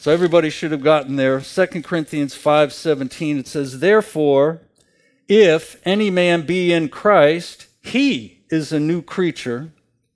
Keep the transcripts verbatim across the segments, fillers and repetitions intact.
So everybody should have gotten there. Second Corinthians five seventeen, it says, therefore, if any man be in Christ, he is a new creature.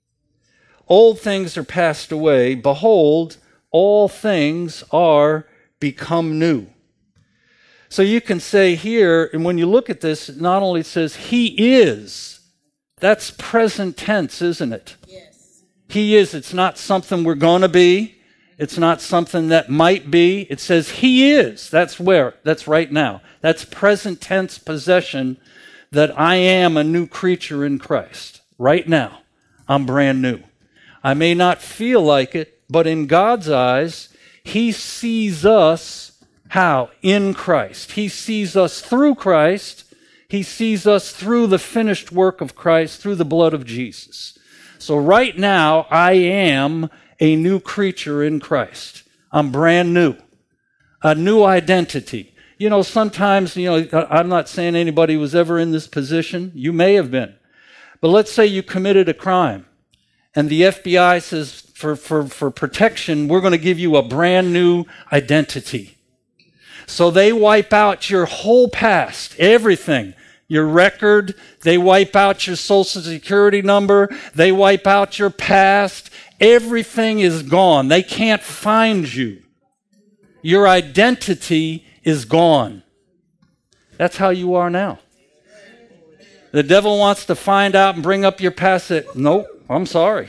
Old things are passed away. Behold, all things are become new. So you can say here, and when you look at this, it not only says he is, that's present tense, isn't it? Yes. He is. It's not something we're going to be. It's not something that might be. It says he is. That's where. That's right now. That's present tense possession that I am a new creature in Christ. Right now, I'm brand new. I may not feel like it, but in God's eyes, he sees us how? In Christ. He sees us through Christ. He sees us through the finished work of Christ, through the blood of Jesus. So right now, I am a new creature in Christ. I'm brand new. A new identity. You know, sometimes, you know, I'm not saying anybody was ever in this position. You may have been. But let's say you committed a crime, and the F B I says, for, for, for protection, we're going to give you a brand new identity. So they wipe out your whole past, everything, your record. They wipe out your social security number. They wipe out your past. Everything is gone. They can't find you. Your identity is gone. That's how you are now. The devil wants to find out and bring up your past. That, nope, I'm sorry.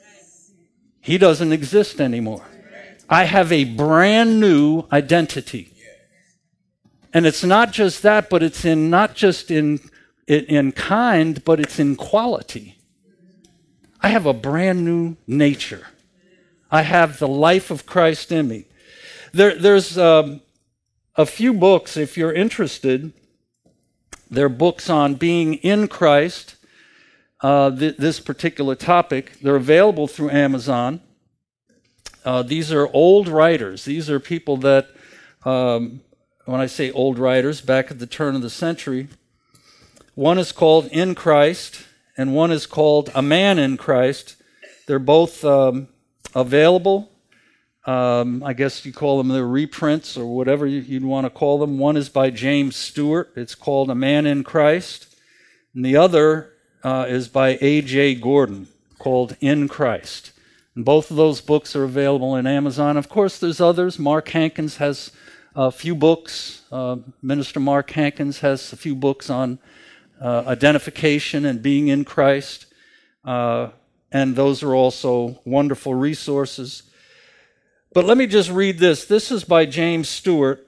He doesn't exist anymore. I have a brand new identity. And it's not just that, but it's in not just in, in kind, but it's in quality. I have a brand new nature. I have the life of Christ in me. There, there's um, a few books, if you're interested. They're books on being in Christ, uh, th- this particular topic. They're available through Amazon. Uh, these are old writers. These are people that... Um, When I say old writers, back at the turn of the century, one is called In Christ, and one is called A Man in Christ. They're both um, available. Um, I guess you call them the reprints or whatever you'd want to call them. One is by James Stewart. It's called A Man in Christ. And the other uh, is by A J Gordon, called In Christ. And both of those books are available on Amazon. Of course, there's others. Mark Hankins has a few books. Uh, Minister Mark Hankins has a few books on uh, identification and being in Christ. Uh, and those are also wonderful resources. But let me just read this. This is by James Stewart.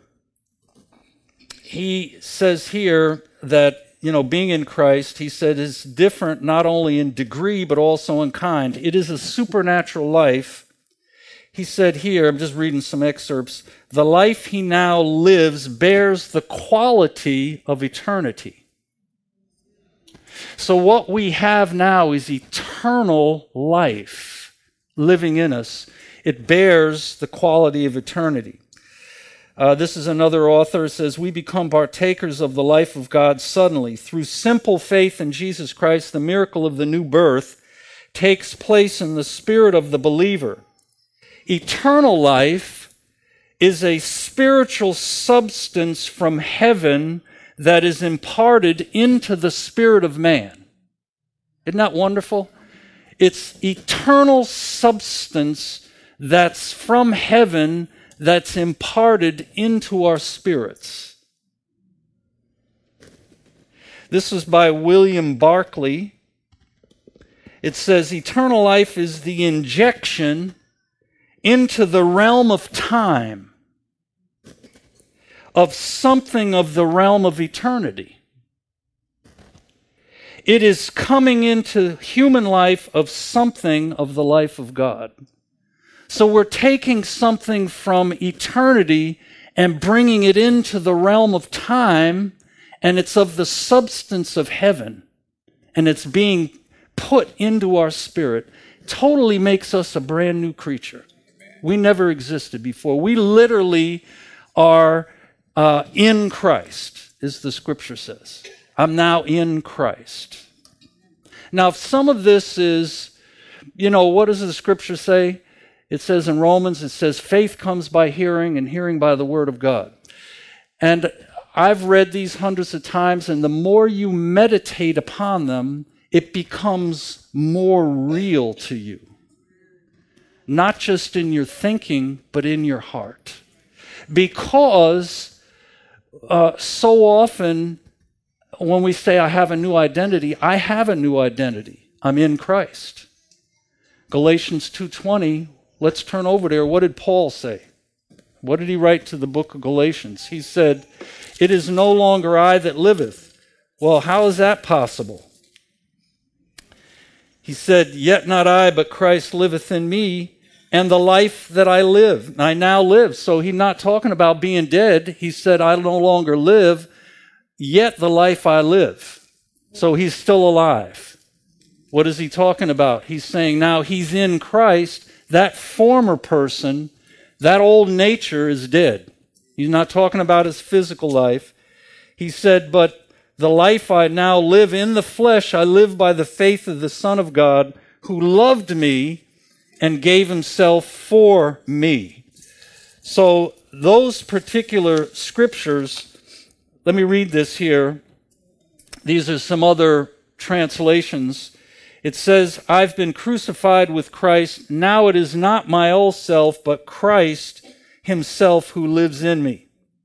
He says here that, you know, being in Christ, he said, is different not only in degree, but also in kind. It is a supernatural life. He said here, I'm just reading some excerpts, the life he now lives bears the quality of eternity. So what we have now is eternal life living in us. It bears the quality of eternity. Uh, this is another author. It says, we become partakers of the life of God suddenly. Through simple faith in Jesus Christ, the miracle of the new birth takes place in the spirit of the believer. Eternal life is a spiritual substance from heaven that is imparted into the spirit of man. Isn't that wonderful? It's eternal substance that's from heaven that's imparted into our spirits. This is by William Barclay. It says, eternal life is the injection into the realm of time of something of the realm of eternity. It is coming into human life of something of the life of God. So we're taking something from eternity and bringing it into the realm of time, and it's of the substance of heaven, and it's being put into our spirit. Totally makes us a brand new creature. We never existed before. We literally are uh, in Christ, as the scripture says. I'm now in Christ. Now, if some of this is, you know, what does the scripture say? It says in Romans, it says, faith comes by hearing, and hearing by the word of God. And I've read these hundreds of times, and the more you meditate upon them, it becomes more real to you. Not just in your thinking, but in your heart. Because uh, so often when we say I have a new identity, I have a new identity. I'm in Christ. Galatians two twenty, let's turn over there. What did Paul say? What did he write to the book of Galatians? He said, it is no longer I that liveth. Well, how is that possible? He said, yet not I, but Christ liveth in me, and the life that I live, I now live. So he's not talking about being dead. He said, I no longer live, yet the life I live. So he's still alive. What is he talking about? He's saying now he's in Christ. That former person, that old nature is dead. He's not talking about his physical life. He said, but the life I now live in the flesh, I live by the faith of the Son of God, who loved me and gave himself for me. So those particular scriptures, let me read this here. These are some other translations. It says, I've been crucified with Christ. Now it is not my old self, but Christ himself who lives in me.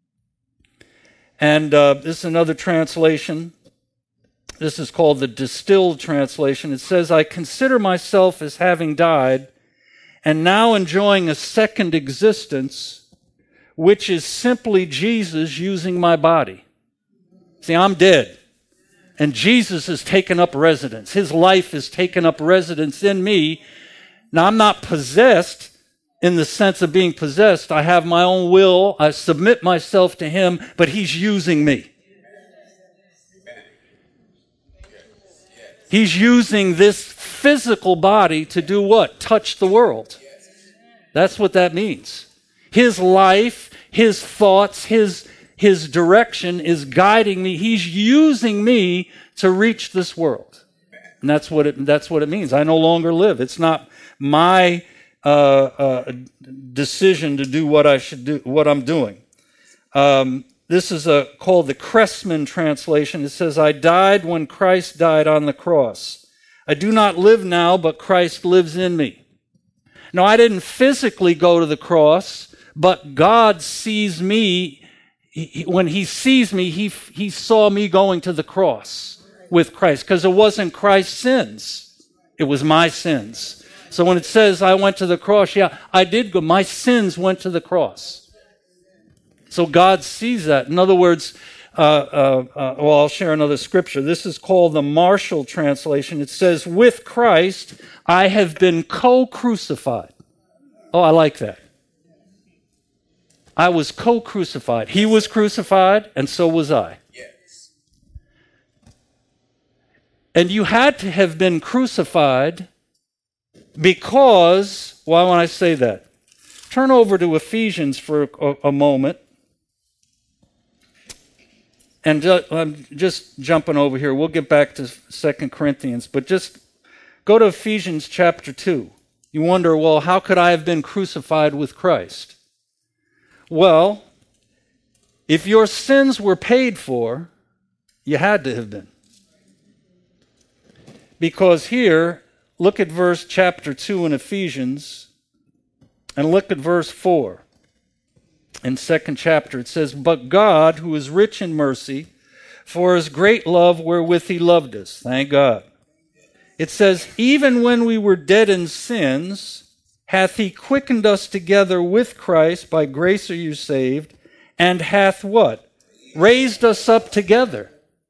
And uh, this is another translation. This is called the distilled translation. It says, I consider myself as having died and now enjoying a second existence, which is simply Jesus using my body. See, I'm dead. And Jesus has taken up residence. His life has taken up residence in me. Now, I'm not possessed in the sense of being possessed. I have my own will. I submit myself to him, but he's using me. He's using this physical body to do what? Touch the world. That's what that means. His life, his thoughts, his His direction is guiding me. He's using me to reach this world. And that's what it, that's what it means. I no longer live. It's not my uh, uh, decision to do what I should do, what I'm doing. Um, this is a, called the Cressman translation. It says, I died when Christ died on the cross. I do not live now, but Christ lives in me. Now, I didn't physically go to the cross, but God sees me. He, when he sees me, he, he saw me going to the cross with Christ, because it wasn't Christ's sins. It was my sins. So when it says I went to the cross, yeah, I did go. My sins went to the cross. So God sees that. In other words, uh, uh, uh, well, I'll share another scripture. This is called the Marshall translation. It says, with Christ, I have been co-crucified. Oh, I like that. I was co-crucified. He was crucified, and so was I. Yes. And you had to have been crucified because, why when I say that? Turn over to Ephesians for a, a moment. And ju- I'm just jumping over here. We'll get back to Second Corinthians, but just go to Ephesians chapter two. You wonder, well, how could I have been crucified with Christ? Well, if your sins were paid for, you had to have been. Because here, look at verse chapter two in Ephesians, and look at verse four. In second chapter, it says, but God, who is rich in mercy, for his great love wherewith he loved us. Thank God. It says, even when we were dead in sins, hath he quickened us together with Christ, by grace are you saved, and hath what? Raised us up together.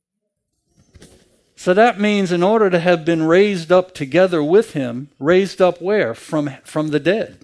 So that means in order to have been raised up together with him, raised up where? From, from the dead.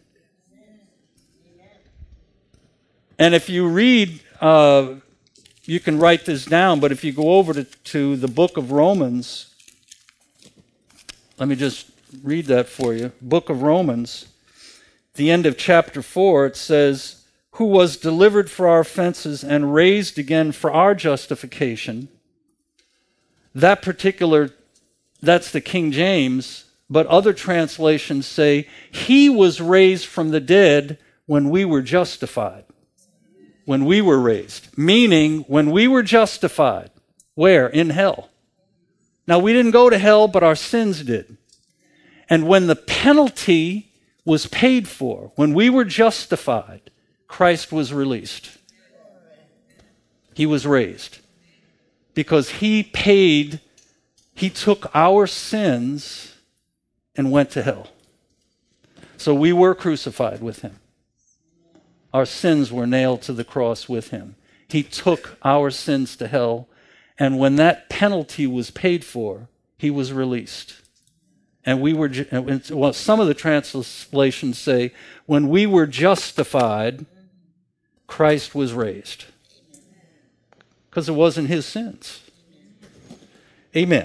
And if you read, uh, you can write this down, but if you go over to, to the book of Romans, let me just read that for you. Book of Romans. The end of chapter four, it says, who was delivered for our offenses and raised again for our justification. That particular, that's the King James, but other translations say he was raised from the dead when we were justified. When we were raised. Meaning, when we were justified. Where? In hell. Now, we didn't go to hell, but our sins did. And when the penalty was paid for, when we were justified, Christ was released. He was raised. Because he paid, he took our sins and went to hell. So we were crucified with him. Our sins were nailed to the cross with him. He took our sins to hell, and when that penalty was paid for, he was released. And we were, well, some of the translations say, when we were justified, Christ was raised. Because it wasn't his sins. Amen.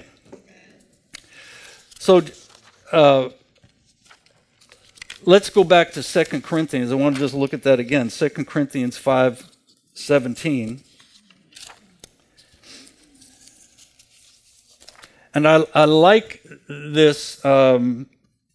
So, uh, let's go back to Second Corinthians. I want to just look at that again. Second Corinthians five seventeen. And I, I like this. Um,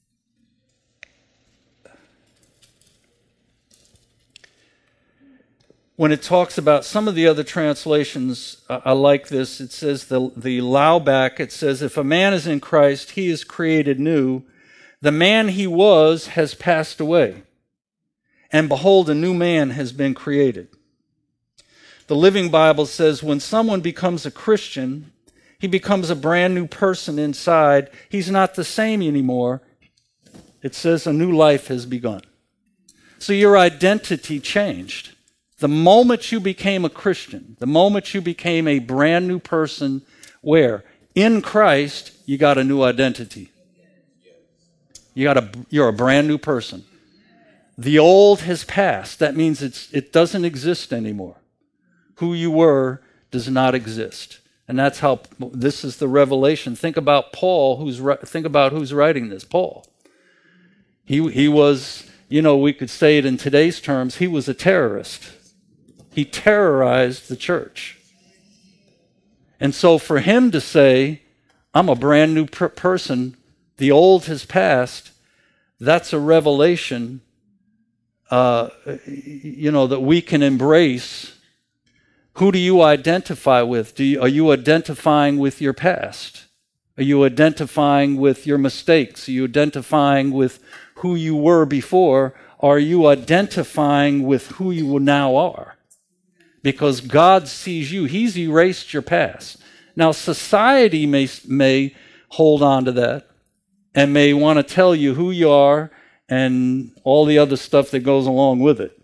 when it talks about some of the other translations, uh, I like this. It says, the, the Lauback, it says, if a man is in Christ, he is created new. The man he was has passed away. And behold, a new man has been created. The Living Bible says, when someone becomes a Christian, he becomes a brand new person inside. He's not the same anymore. It says a new life has begun. So your identity changed. The moment you became a Christian, the moment you became a brand new person, where? In Christ, you got a new identity. You got a, you're a brand new person. The old has passed. That means it's, it doesn't exist anymore. Who you were does not exist. And that's how, this is the revelation. Think about Paul, who's think about who's writing this, Paul. He, he was, you know, we could say it in today's terms, he was a terrorist. He terrorized the church. And so for him to say, I'm a brand new per- person, the old has passed, that's a revelation, uh, you know, that we can embrace. Who do you identify with? Do you, are you identifying with your past? Are you identifying with your mistakes? Are you identifying with who you were before? Are you identifying with who you now are? Because God sees you. He's erased your past. Now, society may, may hold on to that and may want to tell you who you are and all the other stuff that goes along with it.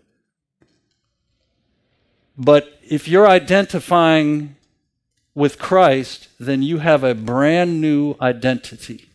But if you're identifying with Christ, then you have a brand new identity.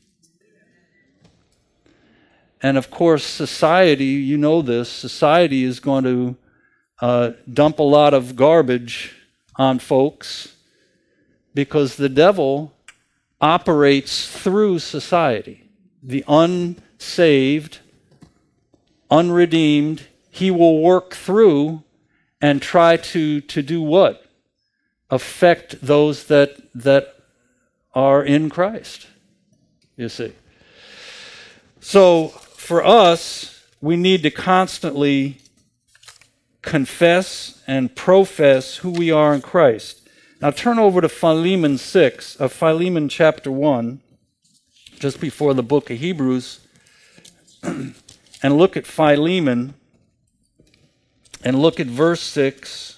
And of course, society, you know this, society is going to uh, dump a lot of garbage on folks because the devil operates through society. The unsaved, unredeemed, he will work through and try to, to do what? Affect those that, that are in Christ, you see. So for us, we need to constantly confess and profess who we are in Christ. Now turn over to Philemon six, uh, Philemon chapter one, just before the book of Hebrews, and look at Philemon. And look at verse six.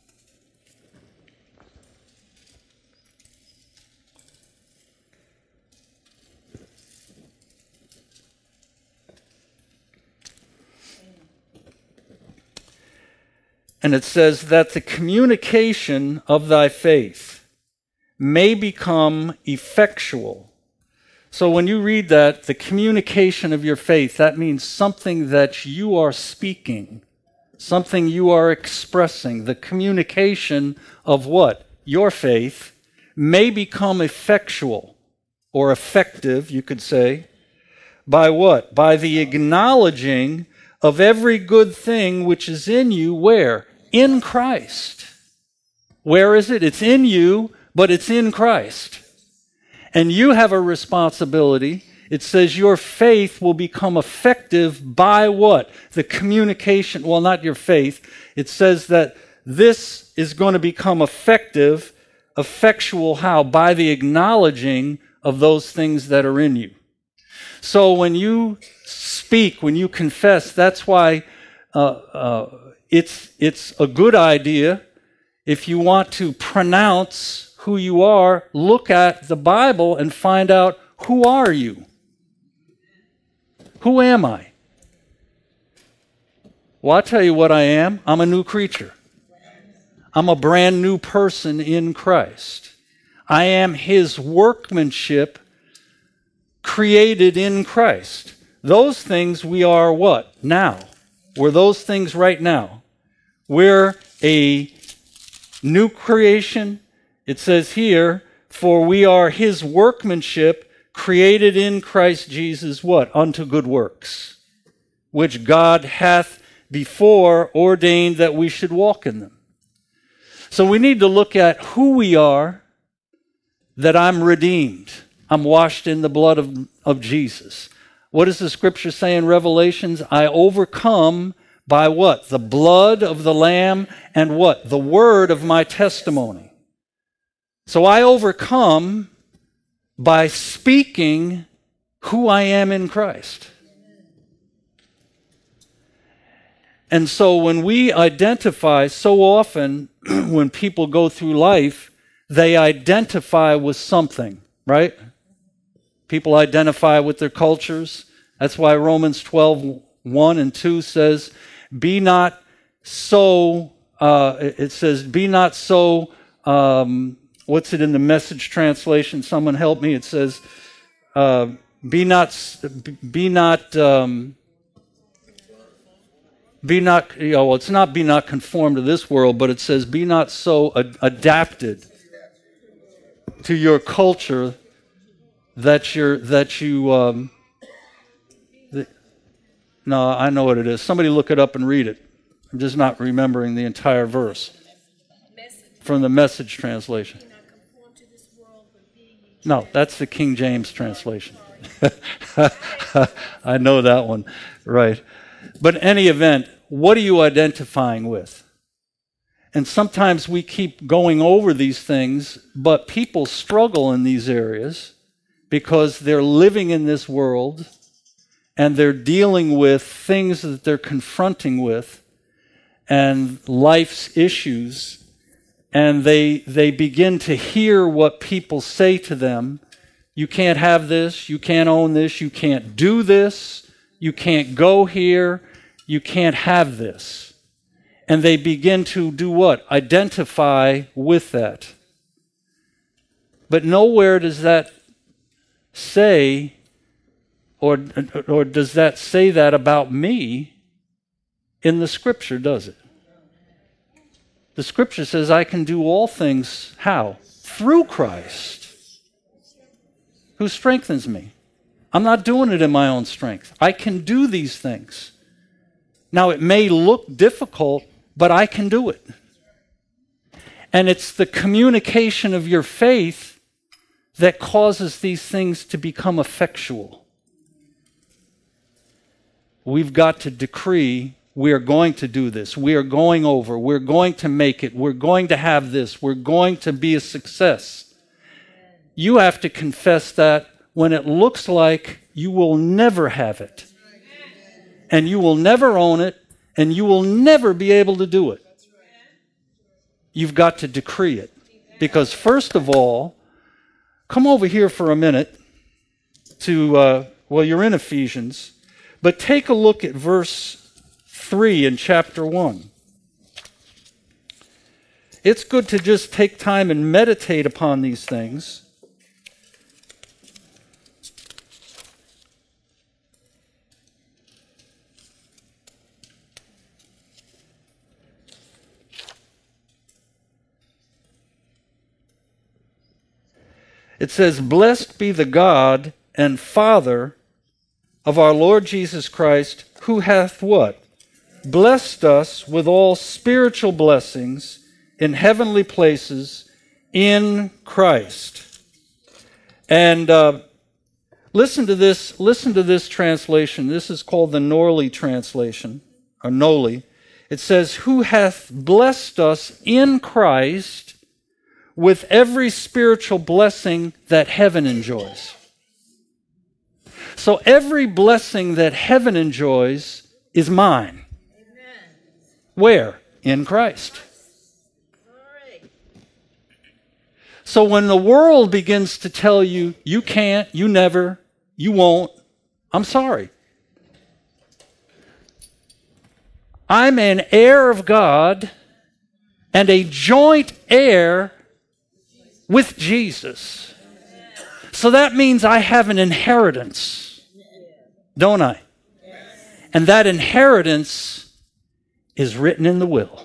And it says that the communication of thy faith may become effectual. So when you read that, the communication of your faith, that means something that you are speaking. Something you are expressing, the communication of what? Your faith may become effectual or effective, you could say, by what? By the acknowledging of every good thing which is in you, where? In Christ. Where is it? It's in you, but it's in Christ. And you have a responsibility. It says your faith will become effective by what? The communication. Well, not your faith. It says that this is going to become effective, effectual how? By the acknowledging of those things that are in you. So when you speak, when you confess, that's why uh, uh, it's, it's a good idea. If you want to pronounce who you are, look at the Bible and find out, who are you? Who am I? Well, I'll tell you what I am. I'm a new creature. I'm a brand new person in Christ. I am His workmanship created in Christ. Those things we are what? Now. We're those things right now. We're a new creation. It says here, for we are His workmanship created in Christ Jesus, what? Unto good works, which God hath before ordained that we should walk in them. So we need to look at who we are, that I'm redeemed. I'm washed in the blood of, of Jesus. What does the scripture say in Revelations? I overcome by what? The blood of the Lamb and what? The word of my testimony. So I overcome by speaking who I am in Christ. And so when we identify, so often when people go through life, they identify with something, right? People identify with their cultures. That's why Romans twelve, one and two says, be not so, uh, it says, be not so, um, what's it in the Message translation? Someone help me. It says, uh, be not, be not, um, be not, you know, well, it's not be not conformed to this world, but it says, be not so ad- adapted to your culture that you're, that you, um, the, no, I know what it is. Somebody look it up and read it. I'm just not remembering the entire verse from the Message translation. No, that's the King James translation. I know that one, right. But in any event, what are you identifying with? And sometimes we keep going over these things, but people struggle in these areas because they're living in this world and they're dealing with things that they're confronting with and life's issues, and they they begin to hear what people say to them. You can't have this, you can't own this, you can't do this, you can't go here, you can't have this. And they begin to do what? Identify with that. But nowhere does that say, or, or does that say that about me in the Scripture, does it? The Scripture says I can do all things, how? Through Christ, who strengthens me. I'm not doing it in my own strength. I can do these things. Now, it may look difficult, but I can do it. And it's the communication of your faith that causes these things to become effectual. We've got to decree, we are going to do this. We are going over. We're going to make it. We're going to have this. We're going to be a success. You have to confess that when it looks like you will never have it. And you will never own it. And you will never be able to do it. You've got to decree it. Because first of all, come over here for a minute to, uh, well, you're in Ephesians, but take a look at verse three in chapter one. It's good to just take time and meditate upon these things. It says, blessed be the God and Father of our Lord Jesus Christ, who hath what? Blessed us with all spiritual blessings in heavenly places in Christ. And uh, Listen to this, listen to this translation. This is called the Norley translation, or Noli. It says, who hath blessed us in Christ with every spiritual blessing that heaven enjoys. So every blessing that heaven enjoys is mine. Amen. Where? In Christ. So when the world begins to tell you, you can't, you never, you won't, I'm sorry. I'm an heir of God and a joint heir with Jesus. So that means I have an inheritance, don't I? And that inheritance is written in the will.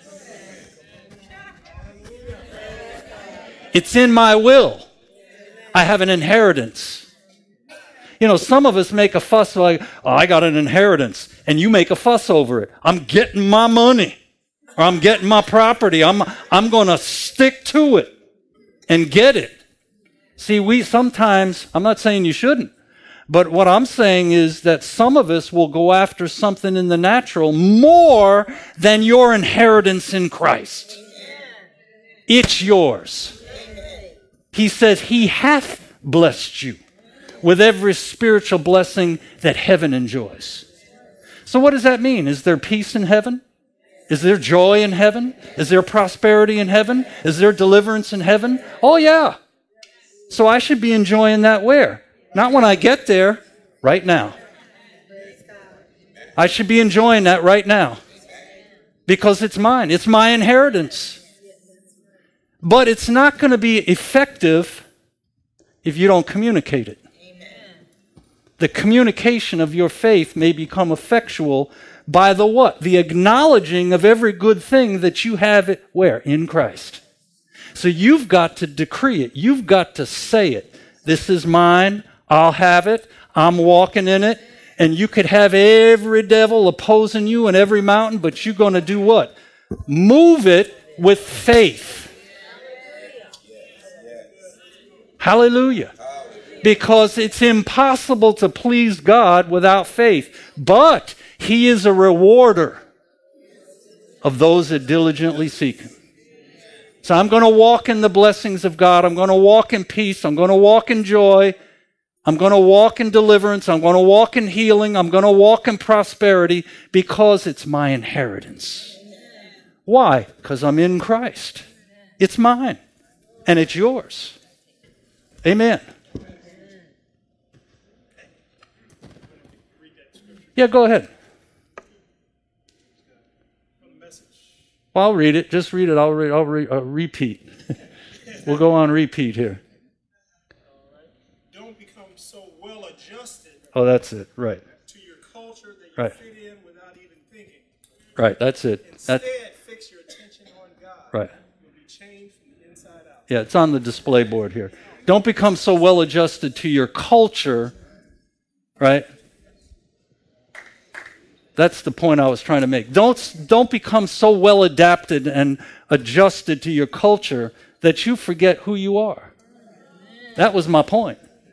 It's in my will. I have an inheritance. You know, some of us make a fuss like, oh, I got an inheritance, and you make a fuss over it. I'm getting my money, or I'm getting my property. I'm, I'm going to stick to it and get it. See, we sometimes, I'm not saying you shouldn't, but what I'm saying is that some of us will go after something in the natural more than your inheritance in Christ. It's yours. He says he hath blessed you with every spiritual blessing that heaven enjoys. So what does that mean? Is there peace in heaven? Is there joy in heaven? Is there prosperity in heaven? Is there deliverance in heaven? Oh yeah. So I should be enjoying that where? Not when I get there, right now. I should be enjoying that right now. Because it's mine. It's my inheritance. But it's not going to be effective if you don't communicate it. Amen. The communication of your faith may become effectual by the what? The acknowledging of every good thing that you have it where? In Christ. So you've got to decree it. You've got to say it. This is mine. I'll have it. I'm walking in it. And you could have every devil opposing you and every mountain, but you're going to do what? Move it with faith. Hallelujah. Because it's impossible to please God without faith. But he is a rewarder of those that diligently seek him. So I'm going to walk in the blessings of God. I'm going to walk in peace. I'm going to walk in joy. I'm going to walk in deliverance. I'm going to walk in healing. I'm going to walk in prosperity because it's my inheritance. Why? Because I'm in Christ. It's mine and it's yours. Amen. Yeah, go ahead. Well, I'll read it. Just read it. I'll, re- I'll, re- I'll repeat. We'll go on repeat here. Don't become so well adjusted. Oh, that's it. Right. To your culture that you right. fit in without even thinking. Right. That's it. Instead, that's... fix your attention on God. Right. You'll be changed from the inside out. Yeah, it's on the display board here. Don't become so well adjusted to your culture, right? That's the point I was trying to make. Don't, don't become so well adapted and adjusted to your culture that you forget who you are. That was my point.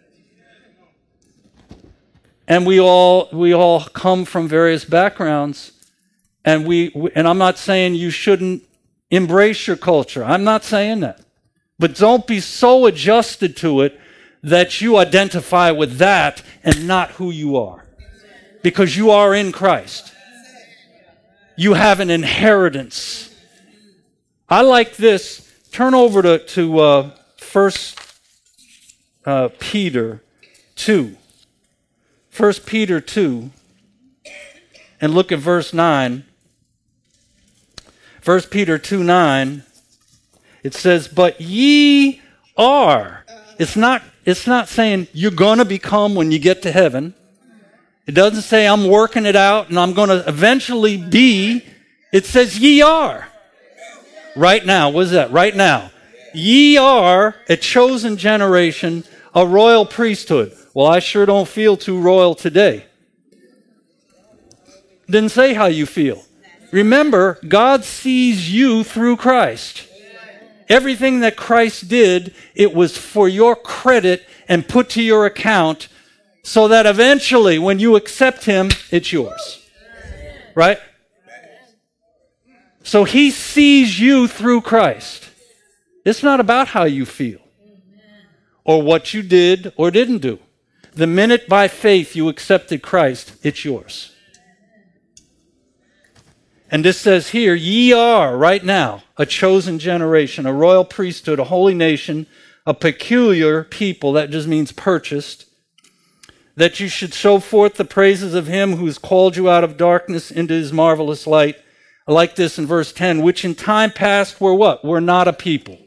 And we all we all come from various backgrounds, and we and I'm not saying you shouldn't embrace your culture. I'm not saying that. But don't be so adjusted to it that you identify with that and not who you are. Because you are in Christ. You have an inheritance. I like this. Turn over to, to uh, First uh, Peter two. First Peter two. And look at verse nine. First Peter two nine. It says, but ye are. It's not, it's not saying you're going to become when you get to heaven. It doesn't say I'm working it out and I'm going to eventually be. It says ye are. Right now. What is that? Right now. Ye are a chosen generation, a royal priesthood. Well, I sure don't feel too royal today. Didn't say how you feel. Remember, God sees you through Christ. Everything that Christ did, it was for your credit and put to your account So that eventually, when you accept him, it's yours. Right? So he sees you through Christ. It's not about how you feel or what you did or didn't do. The minute by faith you accepted Christ, it's yours. And this says here, ye are right now a chosen generation, a royal priesthood, a holy nation, a peculiar people, that just means purchased, that you should show forth the praises of him who has called you out of darkness into his marvelous light. I like this in verse ten, which in time past were what? Were not a people.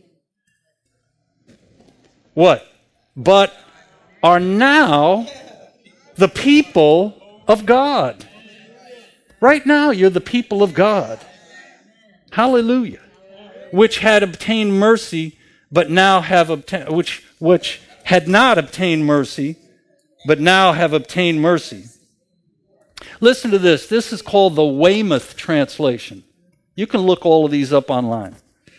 What? But are now the people of God. Right now, you're the people of God. Hallelujah. Which had obtained mercy, but now have obtained, which, which had not obtained mercy, but now have obtained mercy. Listen to this. This is called the Weymouth translation. You can look all of these up online.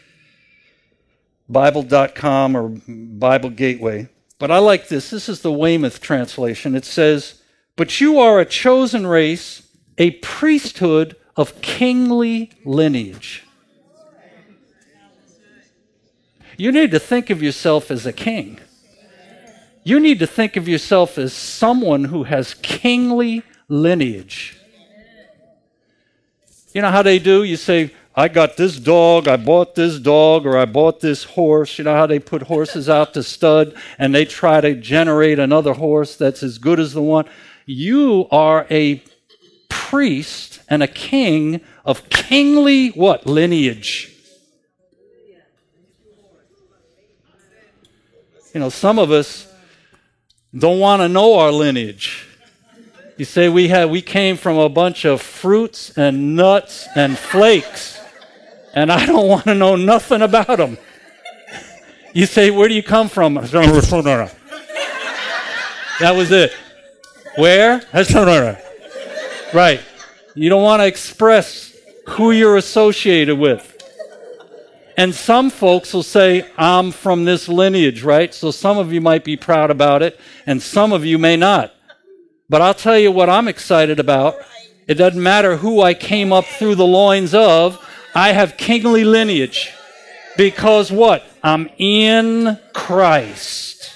Bible dot com or Bible Gateway. But I like this. This is the Weymouth translation. It says, but you are a chosen race, a priesthood of kingly lineage. You need to think of yourself as a king. You need to think of yourself as someone who has kingly lineage. You know how they do? You say, I got this dog, I bought this dog, or I bought this horse. You know how they put horses out to stud and they try to generate another horse that's as good as the one? You are a priest and a king of kingly what? Lineage. You know, some of us don't want to know our lineage. You say we had, we came from a bunch of fruits and nuts and flakes, and I don't want to know nothing about them. You say, where do you come from? That was it. Where? Right. You don't want to express who you're associated with. And some folks will say, I'm from this lineage, right? So some of you might be proud about it, and some of you may not. But I'll tell you what I'm excited about. It doesn't matter who I came up through the loins of. I have kingly lineage. Because what? I'm in Christ.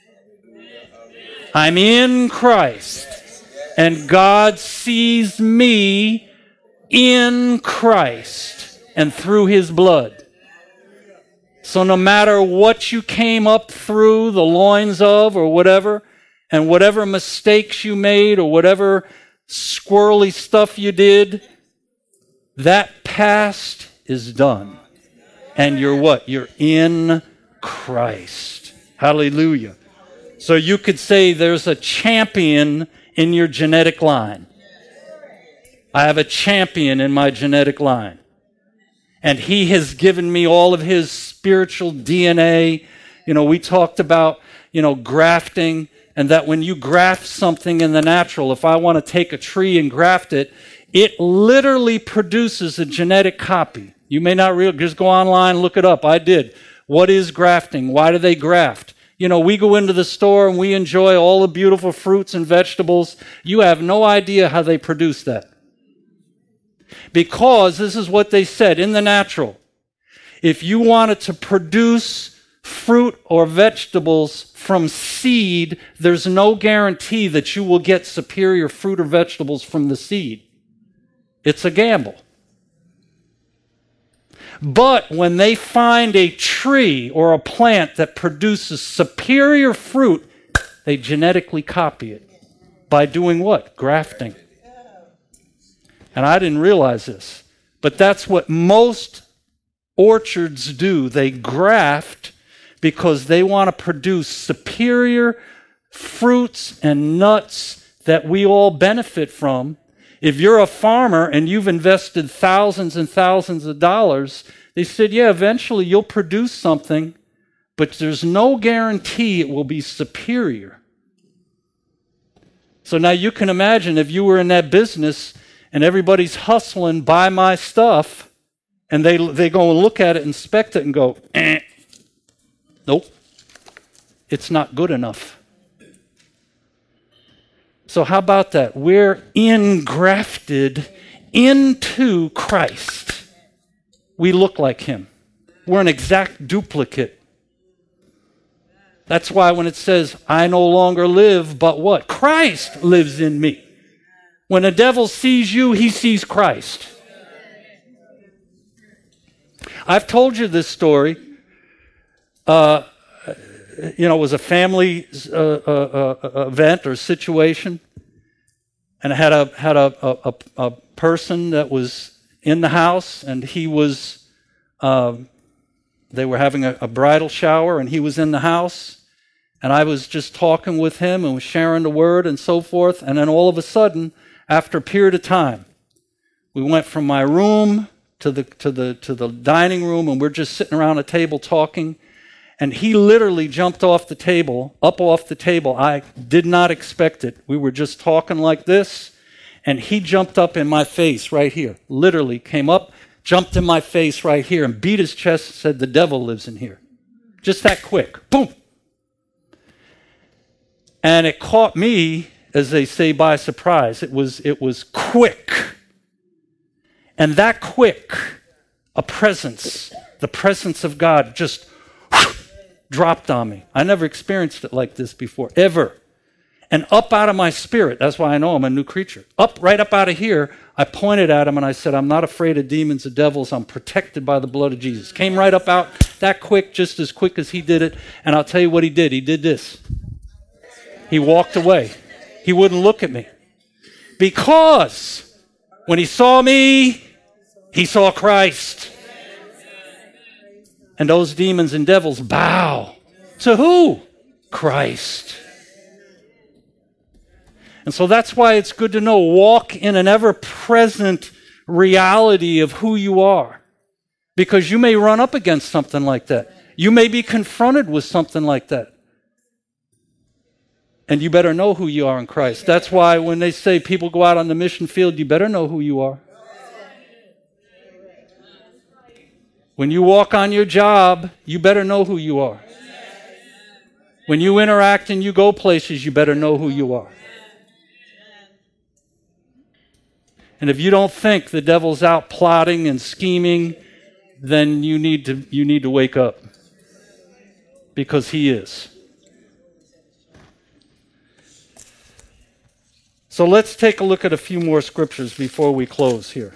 I'm in Christ. And God sees me in Christ and through his blood. So no matter what you came up through the loins of or whatever, and whatever mistakes you made or whatever squirrely stuff you did, that past is done. And you're what? You're in Christ. Hallelujah. So you could say there's a champion in your genetic line. I have a champion in my genetic line. And he has given me all of his spiritual D N A. You know, we talked about, you know, grafting, and that when you graft something in the natural, if I want to take a tree and graft it, it literally produces a genetic copy. You may not realize, just go online, look it up. I did. What is grafting? Why do they graft? You know, we go into the store and we enjoy all the beautiful fruits and vegetables. You have no idea how they produce that. Because this is what they said in the natural. If you wanted to produce fruit or vegetables from seed, there's no guarantee that you will get superior fruit or vegetables from the seed. It's a gamble. But when they find a tree or a plant that produces superior fruit, they genetically copy it. By doing what? Grafting. And I didn't realize this, but that's what most orchards do. They graft because they want to produce superior fruits and nuts that we all benefit from. If you're a farmer and you've invested thousands and thousands of dollars, they said, yeah, eventually you'll produce something, but there's no guarantee it will be superior. So now you can imagine if you were in that business and everybody's hustling, buy my stuff, and they they go and look at it, inspect it, and go, eh, nope, it's not good enough. So how about that? We're engrafted into Christ. We look like him. We're an exact duplicate. That's why when it says, I no longer live, but what? Christ lives in me. When the devil sees you, he sees Christ. I've told you this story. Uh, you know, it was a family uh, uh, uh, event or situation. And I had a had a, a, a person that was in the house, and he was, uh, they were having a, a bridal shower, and he was in the house. And I was just talking with him and was sharing the word and so forth. And then all of a sudden, after a period of time, we went from my room to the to the to the dining room, and we're just sitting around a table talking. And he literally jumped off the table, up off the table. I did not expect it. We were just talking like this, and he jumped up in my face right here. Literally came up, jumped in my face right here, and beat his chest and said, "The devil lives in here." Just that quick. Boom. And it caught me, as they say, by surprise. It was, it was quick. And that quick, a presence, the presence of God just dropped on me. I never experienced it like this before, ever. And up out of my spirit, that's why I know I'm a new creature. Up, right up out of here, I pointed at him and I said, I'm not afraid of demons or devils. I'm protected by the blood of Jesus. Came right up out that quick, just as quick as he did it. And I'll tell you what he did. He did this. He walked away. He wouldn't look at me. Because when he saw me, he saw Christ. And those demons and devils bow to who? Christ. And so that's why it's good to know, walk in an ever-present reality of who you are. Because you may run up against something like that. You may be confronted with something like that. And you better know who you are in Christ. That's why when they say people go out on the mission field, you better know who you are. When you walk on your job, you better know who you are. When you interact and you go places, you better know who you are. And if you don't think the devil's out plotting and scheming, then you need to you need to wake up. Because he is. So let's take a look at a few more scriptures before we close here.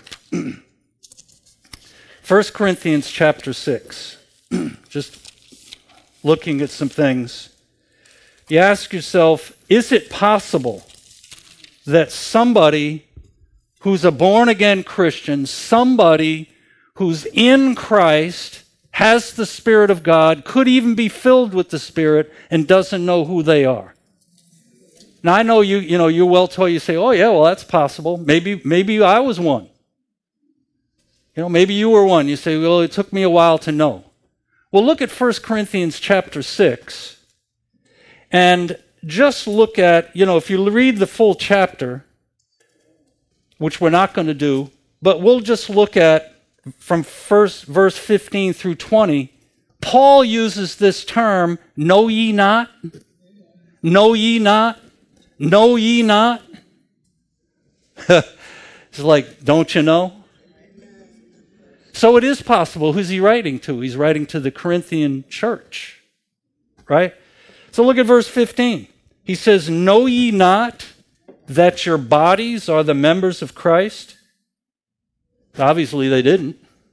First Corinthians chapter six. Just looking at some things. You ask yourself, is it possible that somebody who's a born-again Christian, somebody who's in Christ, has the Spirit of God, could even be filled with the Spirit, and doesn't know who they are? Now, I know you, you know, you're well taught. You say, oh, yeah, well, that's possible. Maybe, maybe I was one. You know, maybe you were one. You say, well, it took me a while to know. Well, look at First Corinthians chapter six, and just look at, you know, if you read the full chapter, which we're not going to do, but we'll just look at from first verse fifteen through twenty. Paul uses this term, know ye not? Know ye not? Know ye not? It's like, don't you know? So it is possible. Who's he writing to? He's writing to the Corinthian church, right? So look at verse fifteen. He says, know ye not that your bodies are the members of Christ? Obviously they didn't.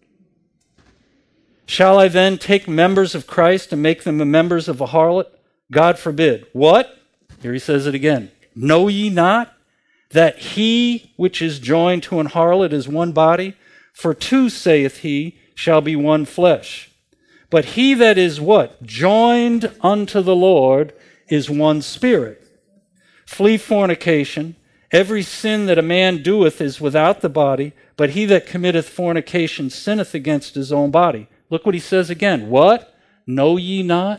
Shall I then take members of Christ and make them the members of a harlot? God forbid. What? Here he says it again. Know ye not that he which is joined to an harlot is one body? For two, saith he, shall be one flesh. But he that is what? Joined unto the Lord is one spirit. Flee fornication. Every sin that a man doeth is without the body, but he that committeth fornication sinneth against his own body. Look what he says again. What? Know ye not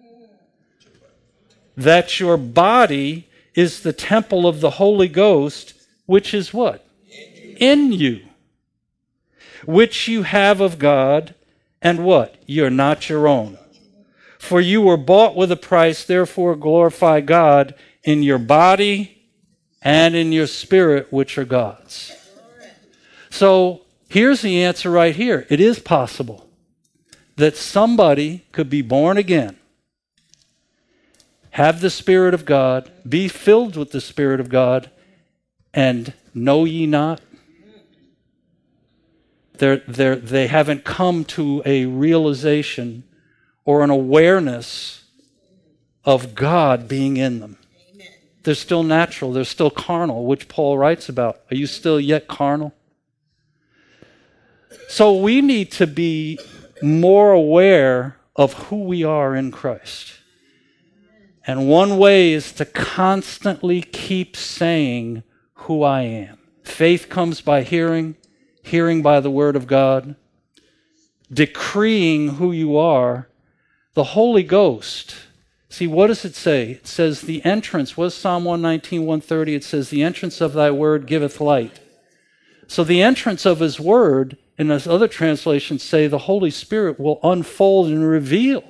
that your body is the temple of the Holy Ghost, which is what? In you. Which you have of God, and what? You're not your own. For you were bought with a price, therefore glorify God in your body and in your spirit, which are God's. So here's the answer right here. It is possible that somebody could be born again, have the Spirit of God, be filled with the Spirit of God, and know ye not? They're, they're, they haven't come to a realization or an awareness of God being in them. Amen. They're still natural. They're still carnal, which Paul writes about. Are you still yet carnal? So we need to be more aware of who we are in Christ. And one way is to constantly keep saying who I am. Faith comes by hearing, hearing by the word of God, decreeing who you are. The Holy Ghost, see, what does it say? It says the entrance, was Psalm one nineteen, one thirty, it says the entrance of thy word giveth light. So the entrance of his word, and as other translations say, the Holy Spirit will unfold and reveal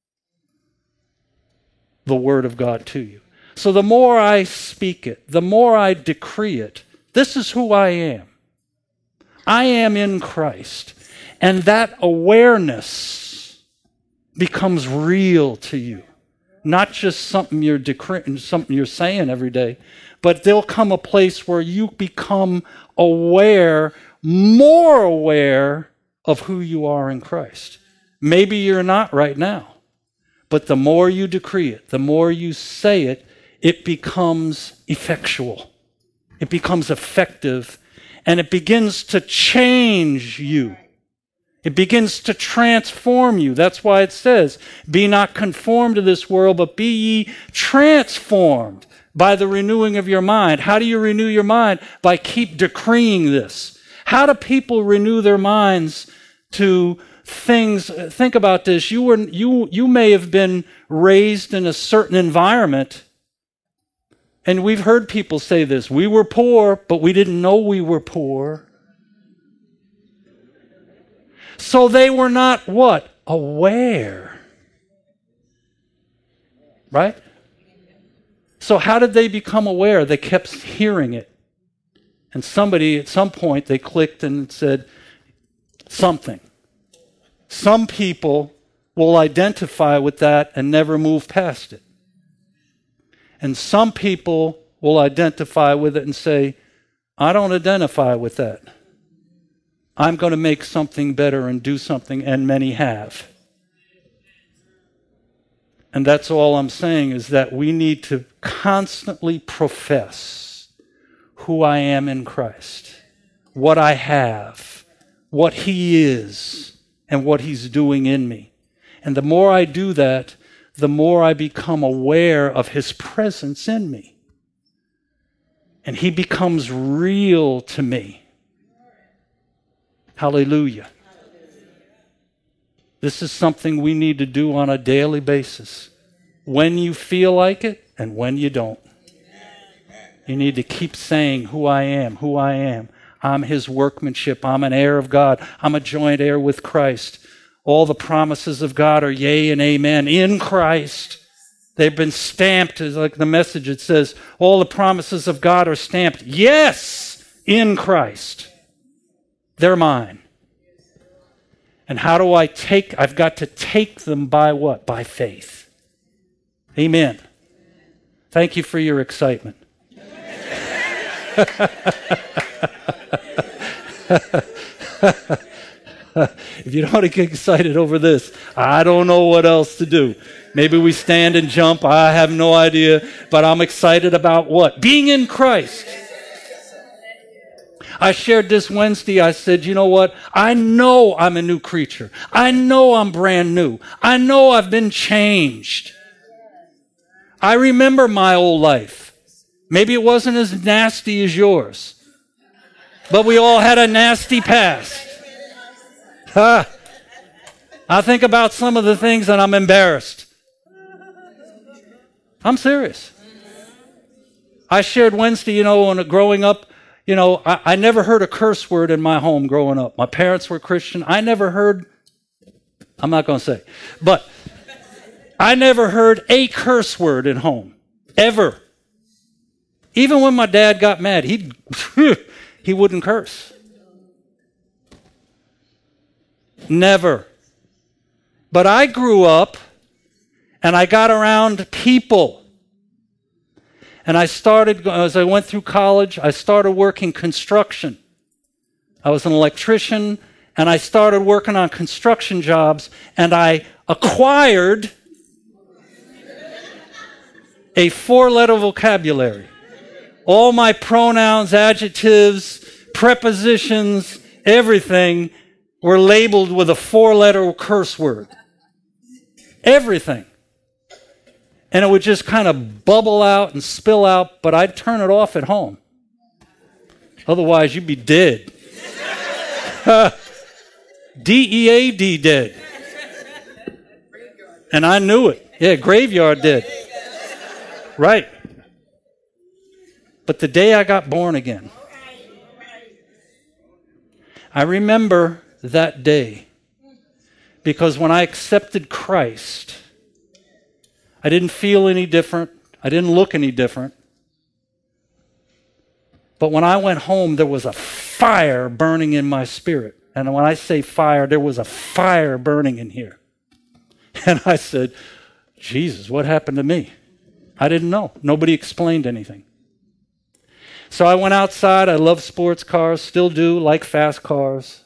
the word of God to you. So the more I speak it, the more I decree it, this is who I am. I am in Christ. And that awareness becomes real to you. Not just something you're decreeing, something you're saying every day, but there'll come a place where you become aware, more aware of who you are in Christ. Maybe you're not right now. But the more you decree it, the more you say it, it becomes effectual. It becomes effective, and it begins to change you. It begins to transform you. That's why it says, be not conformed to this world, but be ye transformed by the renewing of your mind. How do you renew your mind? By keep decreeing this. How do people renew their minds to things? Think about this. You were you you may have been raised in a certain environment, and we've heard people say this. We were poor, but we didn't know we were poor. So they were not what? Aware. Right? So how did they become aware? They kept hearing it. And somebody at some point they clicked and said something. Some people will identify with that and never move past it. And some people will identify with it and say, I don't identify with that. I'm going to make something better and do something, and many have. And that's all I'm saying, is that we need to constantly profess who I am in Christ, what I have, what He is, and what He's doing in me. And the more I do that, the more I become aware of His presence in me. And He becomes real to me. Hallelujah. This is something we need to do on a daily basis. When you feel like it and when you don't. You need to keep saying who I am, who I am. I'm His workmanship. I'm an heir of God. I'm a joint heir with Christ. All the promises of God are yea and amen in Christ. They've been stamped, as like the message, it says, all the promises of God are stamped, yes, in Christ. They're mine. And how do I take, I've got to take them by what? By faith. Amen. Thank you for your excitement. If you don't get excited over this, I don't know what else to do. Maybe we stand and jump. I have no idea. But I'm excited about what? Being in Christ. I shared this Wednesday. I said, you know what? I know I'm a new creature. I know I'm brand new. I know I've been changed. I remember my old life. Maybe it wasn't as nasty as yours, but we all had a nasty past. Huh. I think about some of the things and I'm embarrassed. I'm serious. I shared Wednesday, you know, when growing up, you know, I, I never heard a curse word in my home growing up. My parents were Christian. I never heard, I'm not going to say, but I never heard a curse word at home, ever. Even when my dad got mad, he'd, he wouldn't curse. Never. But I grew up and I got around people. And I started, as I went through college, I started working construction. I was an electrician, and I started working on construction jobs, and I acquired a four-letter vocabulary. All my pronouns, adjectives, prepositions, everything were labeled with a four-letter curse word. Everything. And it would just kind of bubble out and spill out, but I'd turn it off at home. Otherwise, you'd be dead. D E A D, dead. And I knew it. Yeah, graveyard dead. Right. But the day I got born again, I remember that day, because when I accepted Christ, I didn't feel any different. I didn't look any different. But when I went home, there was a fire burning in my spirit. And when I say fire, there was a fire burning in here. And I said, Jesus, what happened to me? I didn't know. Nobody explained anything. So I went outside. I love sports cars, still do, like fast cars.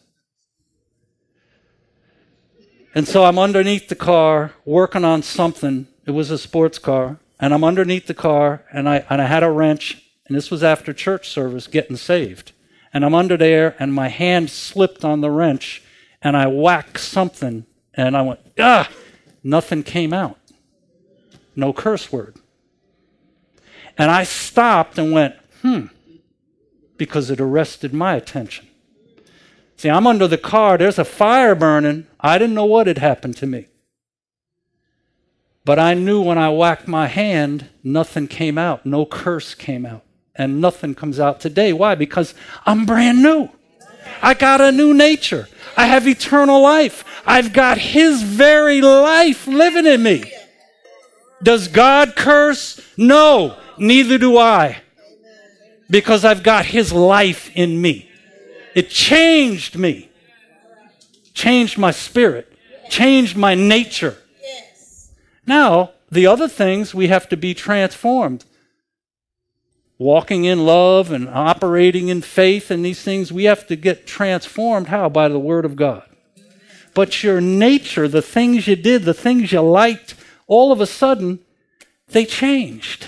And so I'm underneath the car working on something. It was a sports car. And I'm underneath the car, and I, and I had a wrench. And this was after church service, getting saved. And I'm under there, and my hand slipped on the wrench, and I whacked something, and I went, ah! Nothing came out. No curse word. And I stopped and went, hmm, because it arrested my attention. See, I'm under the car. There's a fire burning. I didn't know what had happened to me. But I knew when I whacked my hand, nothing came out. No curse came out. And nothing comes out today. Why? Because I'm brand new. I got a new nature. I have eternal life. I've got His very life living in me. Does God curse? No, neither do I. Because I've got His life in me. It changed me. Changed my spirit. Changed my nature. Now, the other things, we have to be transformed. Walking in love and operating in faith and these things, we have to get transformed. How? By the Word of God. But your nature, the things you did, the things you liked, all of a sudden, they changed.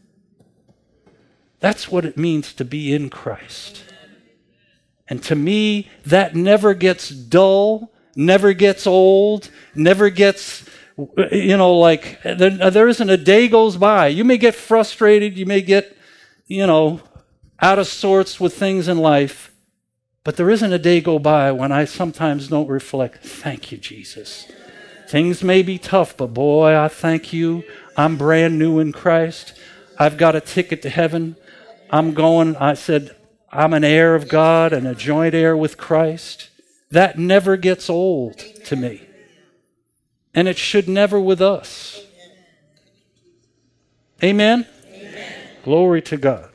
That's what it means to be in Christ. And to me, that never gets dull, never gets old, never gets, you know, like, there, there isn't a day goes by. You may get frustrated, you may get, you know, out of sorts with things in life, but there isn't a day go by when I sometimes don't reflect, thank you, Jesus. Things may be tough, but boy, I thank you. I'm brand new in Christ. I've got a ticket to heaven. I'm going, I said, I'm an heir of God and a joint heir with Christ. That never gets old to me. And it should never with us. Amen? Amen. Glory to God.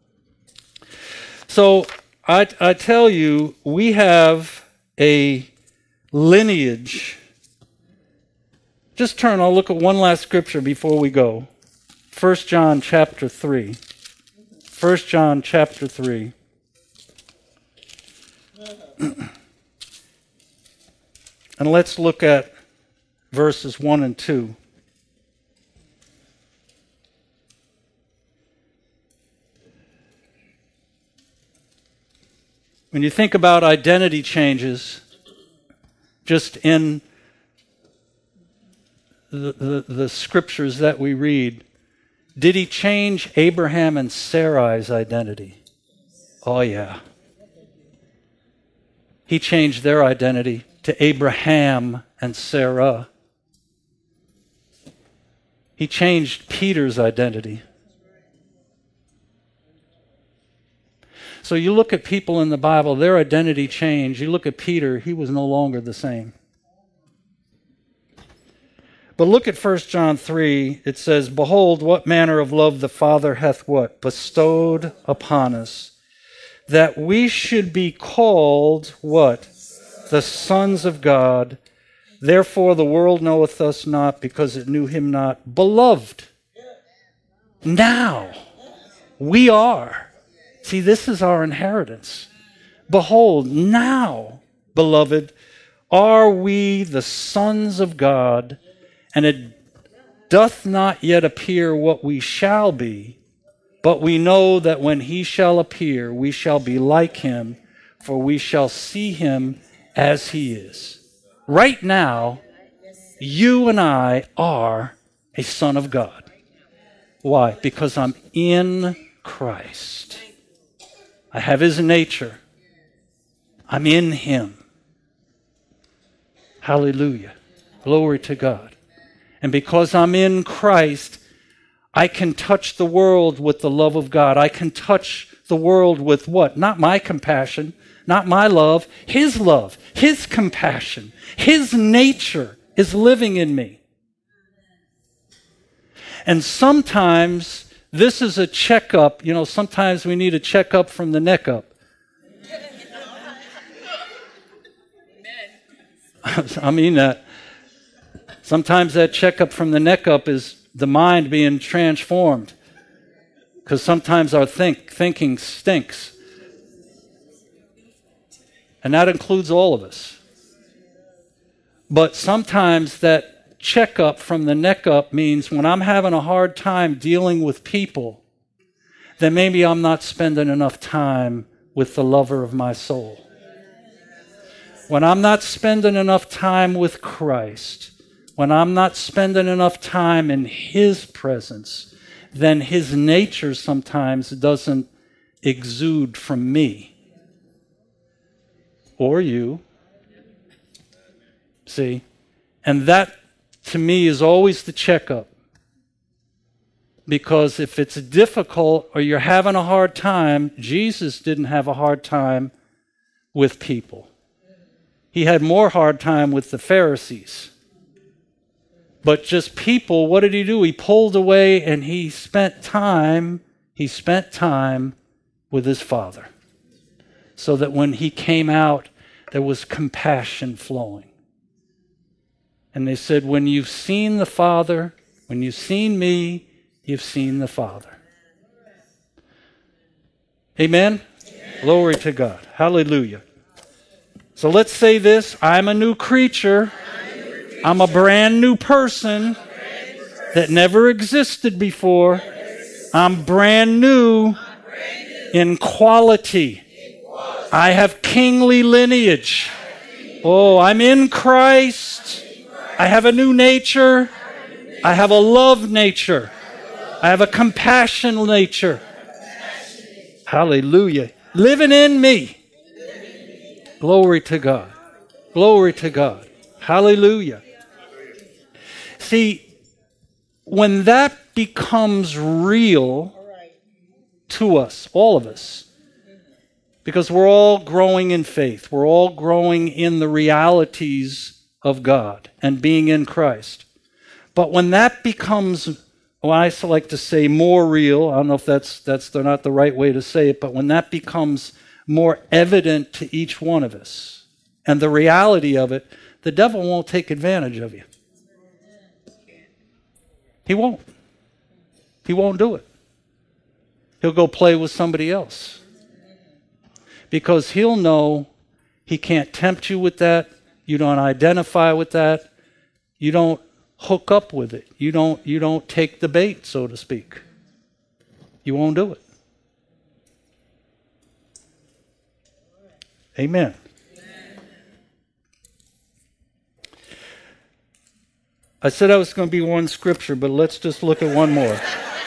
So I, I tell you, we have a lineage. Just turn, I'll look at one last scripture before we go. First John chapter three. First John chapter three. And let's look at verses one and two. When you think about identity changes, just in the, the, the scriptures that we read, did He change Abraham and Sarai's identity? Oh, yeah. He changed their identity to Abraham and Sarah. He changed Peter's identity. So you look at people in the Bible, their identity changed. You look at Peter, he was no longer the same. But look at First John three. It says, behold, what manner of love the Father hath what? Bestowed upon us, that we should be called what? The sons of God. Therefore the world knoweth us not, because it knew him not. Beloved, now we are. See, this is our inheritance. Behold, now, beloved, are we the sons of God, and it doth not yet appear what we shall be, but we know that when he shall appear, we shall be like him, for we shall see him as he is. Right now, you and I are a son of God. Why? Because I'm in Christ. I have his nature. I'm in him. Hallelujah. Glory to God. And because I'm in Christ, I can touch the world with the love of God. I can touch the world with what? Not my compassion, not my love, his love, his compassion. His nature is living in me. And sometimes this is a checkup. You know, sometimes we need a checkup from the neck up. I mean that. Sometimes that checkup from the neck up is the mind being transformed. Because sometimes our think, thinking stinks. And that includes all of us. But sometimes that checkup from the neck up means when I'm having a hard time dealing with people, then maybe I'm not spending enough time with the lover of my soul. When I'm not spending enough time with Christ, when I'm not spending enough time in his presence, then his nature sometimes doesn't exude from me or you. See? And that, to me, is always the checkup. Because if it's difficult or you're having a hard time, Jesus didn't have a hard time with people. He had more hard time with the Pharisees. But just people, what did he do? He pulled away and he spent time, he spent time with his Father. So that when he came out, there was compassion flowing. And they said, when you've seen the Father, when you've seen me, you've seen the Father. Amen? Amen. Glory to God. Hallelujah. So let's say this. I'm a new creature. I'm a brand new person that never existed before. I'm brand new in quality. I have kingly lineage. Oh, I'm in Christ. I have a new nature. I have a love nature. I have a compassion nature. Hallelujah. Living in me. Glory to God. Glory to God. Hallelujah. See, when that becomes real to us, all of us, because we're all growing in faith, we're all growing in the realities of God and being in Christ. But when that becomes, well, I like to say more real, I don't know if that's that's not the right way to say it, but when that becomes more evident to each one of us, and the reality of it, the devil won't take advantage of you. He won't. He won't do it. He'll go play with somebody else. Because he'll know he can't tempt you with that. You don't identify with that. You don't hook up with it. You don't, you don't take the bait, so to speak. You won't do it. Amen. I said I was going to be one scripture, but let's just look at one more.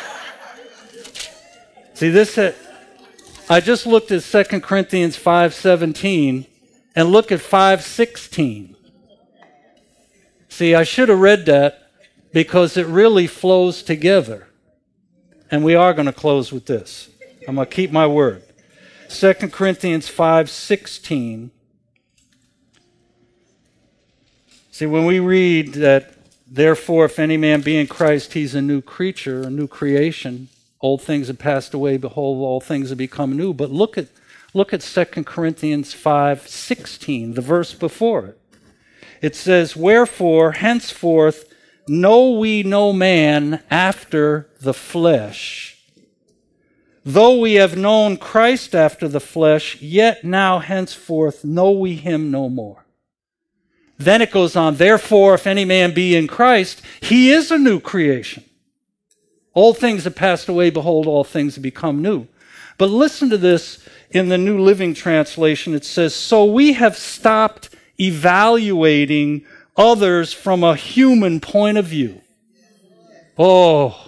See, this, uh, I just looked at Second Corinthians five seventeen, and look at five sixteen. See, I should have read that because it really flows together. And we are going to close with this. I'm going to keep my word. Second Corinthians five sixteen. See, when we read that Therefore, if any man be in Christ, he's a new creature, a new creation. Old things have passed away, behold, all things have become new. But look at look at Second Corinthians five sixteen, the verse before it. It says, wherefore, henceforth, know we no man after the flesh. Though we have known Christ after the flesh, yet now henceforth know we him no more. Then it goes on, therefore, if any man be in Christ, he is a new creation. Old things have passed away, behold, all things have become new. But listen to this in the New Living Translation. It says, so we have stopped evaluating others from a human point of view. Oh.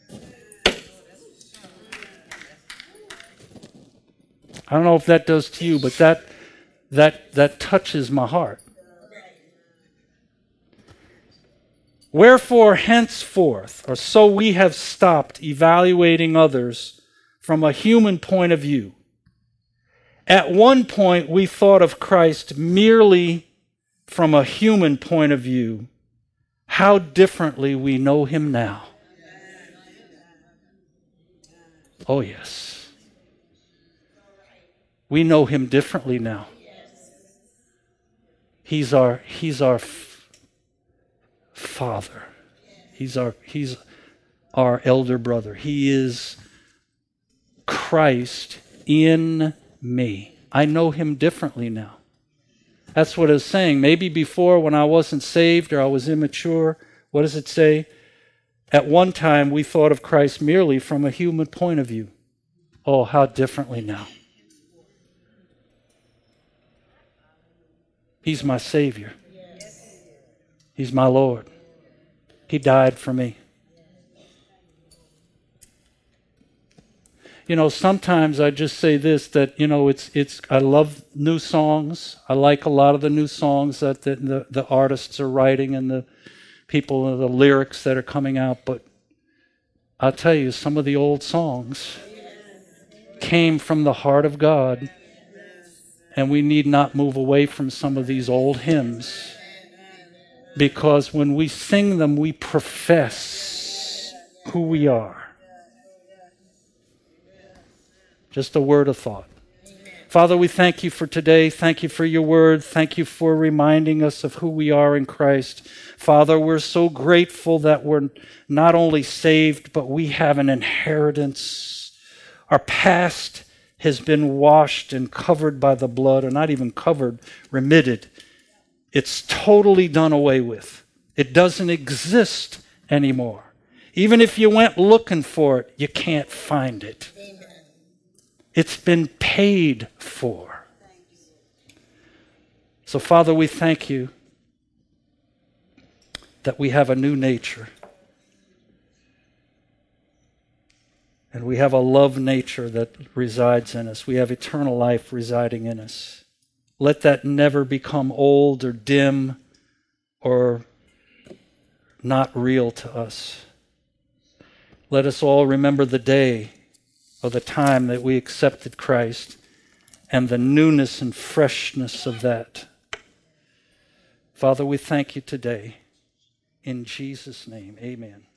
I don't know if that does to you, but that that that touches my heart. Wherefore, henceforth, or so we have stopped evaluating others from a human point of view. At one point, we thought of Christ merely from a human point of view. How differently we know him now. Oh, yes. We know him differently now. He's our, he's our f- father. He's our, he's our elder brother. He is Christ in me. I know him differently now. That's what it's saying. Maybe before, when I wasn't saved or I was immature, what does it say? At one time, we thought of Christ merely from a human point of view. Oh, how differently now. He's my Savior. He's my Lord. He died for me. You know, sometimes I just say this, that, you know, it's, it's, I love new songs. I like a lot of the new songs that the, the, the artists are writing and the people, the lyrics that are coming out. But I'll tell you, some of the old songs came from the heart of God. And we need not move away from some of these old hymns. Because when we sing them, we profess who we are. Just a word of thought. Father, we thank you for today. Thank you for your word. Thank you for reminding us of who we are in Christ. Father, we're so grateful that we're not only saved, but we have an inheritance. Our past has been washed and covered by the blood, or not even covered, remitted. It's totally done away with. It doesn't exist anymore. Even if you went looking for it, you can't find it. Amen. It's been paid for. So, Father, we thank you that we have a new nature. And we have a love nature that resides in us. We have eternal life residing in us. Let that never become old or dim or not real to us. Let us all remember the day or the time that we accepted Christ and the newness and freshness of that. Father, we thank you today. In Jesus' name, amen.